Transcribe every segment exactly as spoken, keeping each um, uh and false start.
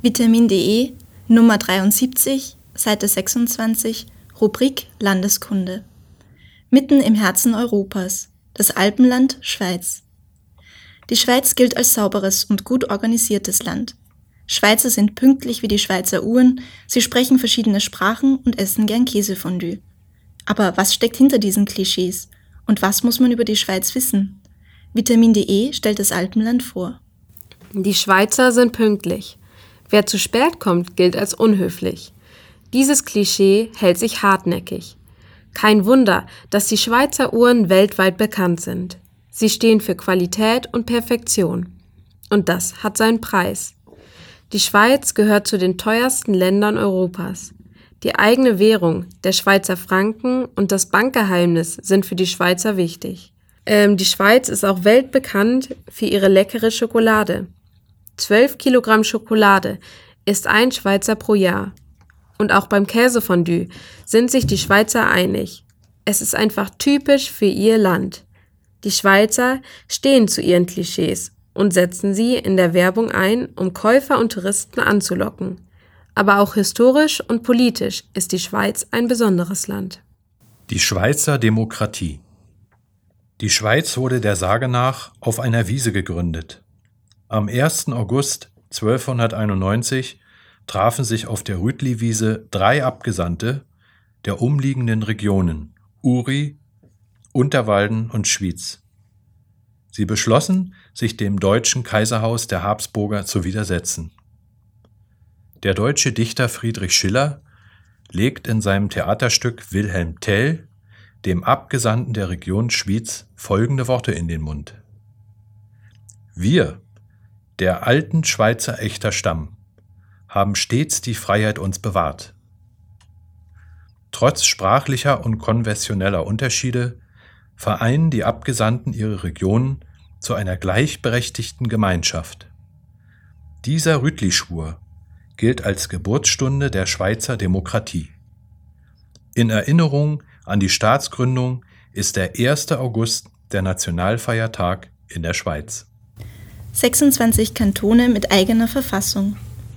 Vitamin D E, Nummer dreiundsiebzig, Seite sechsundzwanzig, Rubrik Landeskunde. Mitten im Herzen Europas, das Alpenland Schweiz. Die Schweiz gilt als sauberes und gut organisiertes Land. Schweizer sind pünktlich wie die Schweizer Uhren, sie sprechen verschiedene Sprachen und essen gern Käsefondue. Aber was steckt hinter diesen Klischees? Und was muss man über die Schweiz wissen? Vitamin D E stellt das Alpenland vor. Die Schweizer sind pünktlich. Wer zu spät kommt, gilt als unhöflich. Dieses Klischee hält sich hartnäckig. Kein Wunder, dass die Schweizer Uhren weltweit bekannt sind. Sie stehen für Qualität und Perfektion. Und das hat seinen Preis. Die Schweiz gehört zu den teuersten Ländern Europas. Die eigene Währung, der Schweizer Franken und das Bankgeheimnis sind für die Schweizer wichtig. Ähm, die Schweiz ist auch weltbekannt für ihre leckere Schokolade. zwölf Kilogramm Schokolade isst ein Schweizer pro Jahr. Und auch beim Käsefondue sind sich die Schweizer einig. Es ist einfach typisch für ihr Land. Die Schweizer stehen zu ihren Klischees und setzen sie in der Werbung ein, um Käufer und Touristen anzulocken. Aber auch historisch und politisch ist die Schweiz ein besonderes Land. Die Schweizer Demokratie. Die Schweiz wurde der Sage nach auf einer Wiese gegründet. Am ersten August zwölfhunderteinundneunzig trafen sich auf der Rütli-Wiese drei Abgesandte der umliegenden Regionen, Uri, Unterwalden und Schwyz. Sie beschlossen, sich dem deutschen Kaiserhaus der Habsburger zu widersetzen. Der deutsche Dichter Friedrich Schiller legt in seinem Theaterstück Wilhelm Tell dem Abgesandten der Region Schwyz folgende Worte in den Mund. Wir, der alten Schweizer echter Stamm, haben stets die Freiheit uns bewahrt. Trotz sprachlicher und konfessioneller Unterschiede vereinen die Abgesandten ihre Regionen zu einer gleichberechtigten Gemeinschaft. Dieser Rütli-Schwur gilt als Geburtsstunde der Schweizer Demokratie. In Erinnerung an die Staatsgründung ist der erster August der Nationalfeiertag in der Schweiz. sechsundzwanzig Kantone mit eigener Verfassung.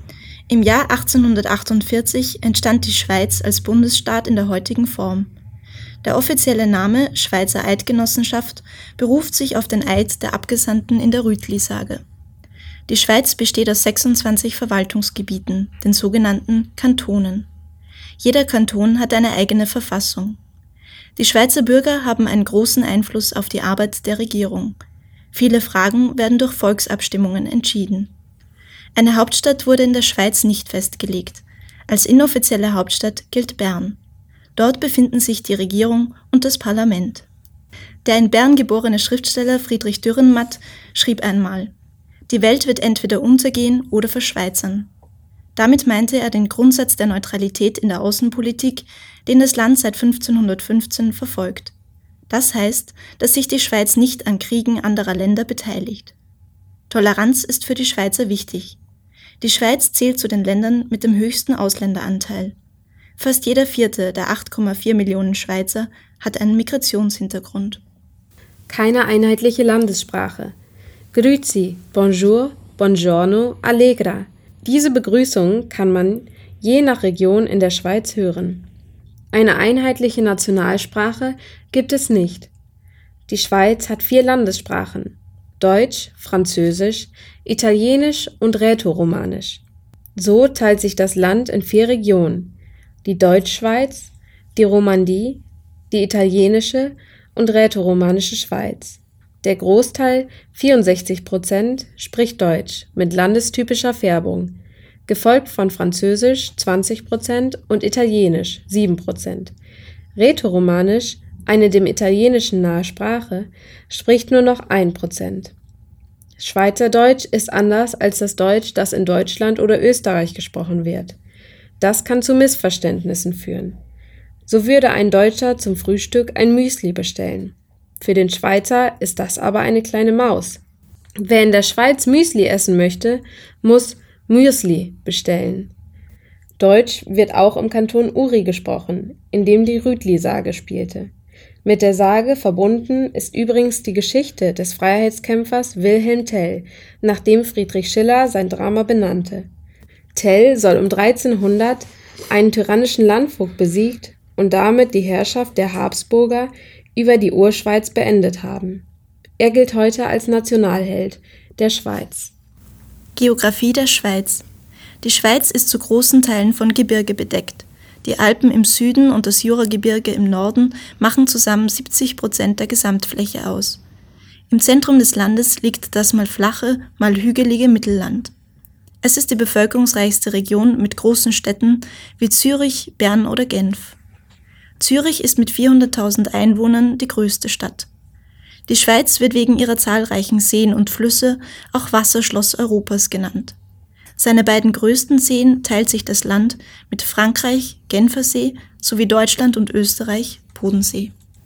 Im Jahr achtzehnhundertachtundvierzig entstand die Schweiz als Bundesstaat in der heutigen Form. Der offizielle Name Schweizer Eidgenossenschaft beruft sich auf den Eid der Abgesandten in der Rütli-Sage. Die Schweiz besteht aus sechsundzwanzig Verwaltungsgebieten, den sogenannten Kantonen. Jeder Kanton hat eine eigene Verfassung. Die Schweizer Bürger haben einen großen Einfluss auf die Arbeit der Regierung. Viele Fragen werden durch Volksabstimmungen entschieden. Eine Hauptstadt wurde in der Schweiz nicht festgelegt. Als inoffizielle Hauptstadt gilt Bern. Dort befinden sich die Regierung und das Parlament. Der in Bern geborene Schriftsteller Friedrich Dürrenmatt schrieb einmal: Die Welt wird entweder untergehen oder verschweizern. Damit meinte er den Grundsatz der Neutralität in der Außenpolitik, den das Land seit fünfzehnhundertfünfzehn verfolgt. Das heißt, dass sich die Schweiz nicht an Kriegen anderer Länder beteiligt. Toleranz ist für die Schweizer wichtig. Die Schweiz zählt zu den Ländern mit dem höchsten Ausländeranteil. Fast jeder Vierte der acht Komma vier Millionen Schweizer hat einen Migrationshintergrund. Keine einheitliche Landessprache. Grüezi, Bonjour, Buongiorno, Allegra. Diese Begrüßung kann man je nach Region in der Schweiz hören. Eine einheitliche Nationalsprache gibt es nicht. Die Schweiz hat vier Landessprachen: Deutsch, Französisch, Italienisch und Rätoromanisch. So teilt sich das Land in vier Regionen: die Deutschschweiz, die Romandie, die italienische und rätoromanische Schweiz. Der Großteil, vierundsechzig Prozent, spricht Deutsch mit landestypischer Färbung, gefolgt von Französisch zwanzig Prozent und Italienisch sieben Prozent. Rätoromanisch, eine dem Italienischen nahe Sprache, spricht nur noch ein Prozent. Schweizerdeutsch ist anders als das Deutsch, das in Deutschland oder Österreich gesprochen wird. Das kann zu Missverständnissen führen. So würde ein Deutscher zum Frühstück ein Müsli bestellen. Für den Schweizer ist das aber eine kleine Maus. Wer in der Schweiz Müsli essen möchte, muss Müsli bestellen. Deutsch wird auch im Kanton Uri gesprochen, in dem die Rütli-Sage spielte. Mit der Sage verbunden ist übrigens die Geschichte des Freiheitskämpfers Wilhelm Tell, nach dem Friedrich Schiller sein Drama benannte. Tell soll um dreizehnhundert einen tyrannischen Landvogt besiegt und damit die Herrschaft der Habsburger über die Urschweiz beendet haben. Er gilt heute als Nationalheld der Schweiz. Geographie der Schweiz. Die Schweiz ist zu großen Teilen von Gebirge bedeckt. Die Alpen im Süden und das Juragebirge im Norden machen zusammen siebzig Prozent der Gesamtfläche aus. Im Zentrum des Landes liegt das mal flache, mal hügelige Mittelland. Es ist die bevölkerungsreichste Region mit großen Städten wie Zürich, Bern oder Genf. Zürich ist mit vierhunderttausend Einwohnern die größte Stadt. Die Schweiz wird wegen ihrer zahlreichen Seen und Flüsse auch Wasserschloss Europas genannt. Seine beiden größten Seen teilt sich das Land mit Frankreich, Genfersee, sowie Deutschland und Österreich, Bodensee.